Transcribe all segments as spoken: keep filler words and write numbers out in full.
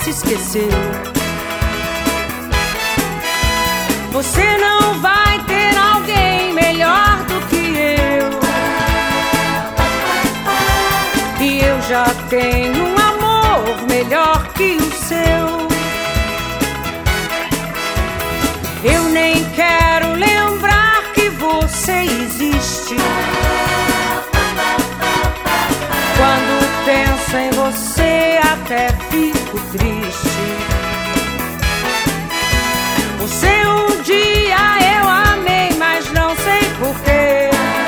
se esqueceu. Você não vai ter alguém melhor do que eu, e eu já tenho um amor melhor que o seu. Eu nem quero lembrar que você existe. Quando penso em você até fico triste. Você um dia eu amei, mas não sei porquê.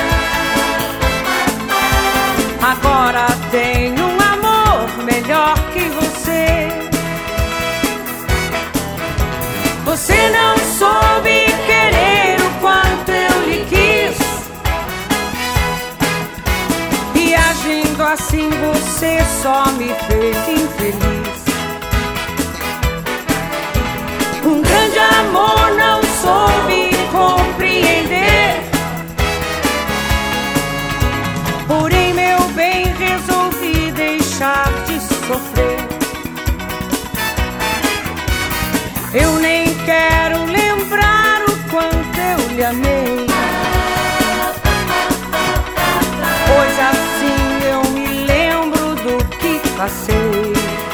Agora tenho um amor melhor que você. Você não soube querer o quanto eu lhe quis, e agindo assim você só me fez infeliz. Um grande amor não soube compreender, porém meu bem resolvi deixar de sofrer. Eu nem quero lembrar o quanto eu lhe amei, pois assim eu me lembro do que passei.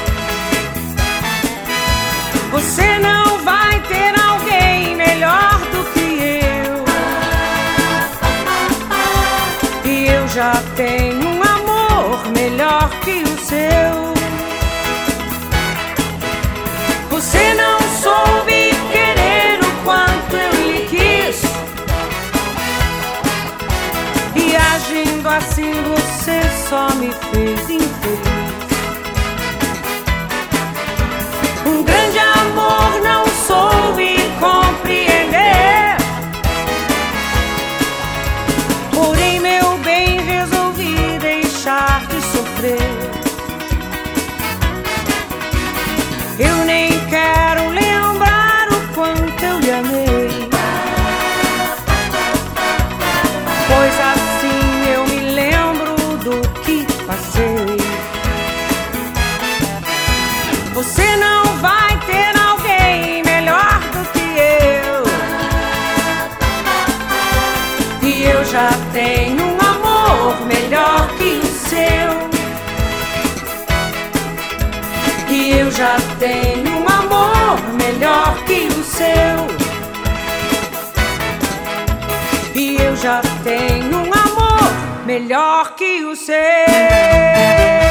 Você não vai ter alguém melhor do que eu, e eu já tenho um amor melhor que o seu. Você não soube querer o quanto eu lhe quis, e agindo assim você só me fez infeliz. Um grande amor não soube compreender, porém meu bem resolvi deixar de sofrer. Eu nem quero lembrar o quanto eu lhe amei, pois assim eu me lembro do que passei. Você não vai ter alguém melhor do que eu, e eu já tenho um amor melhor que o seu. E eu já tenho um amor melhor que o seu. E eu já tenho um amor melhor que o seu.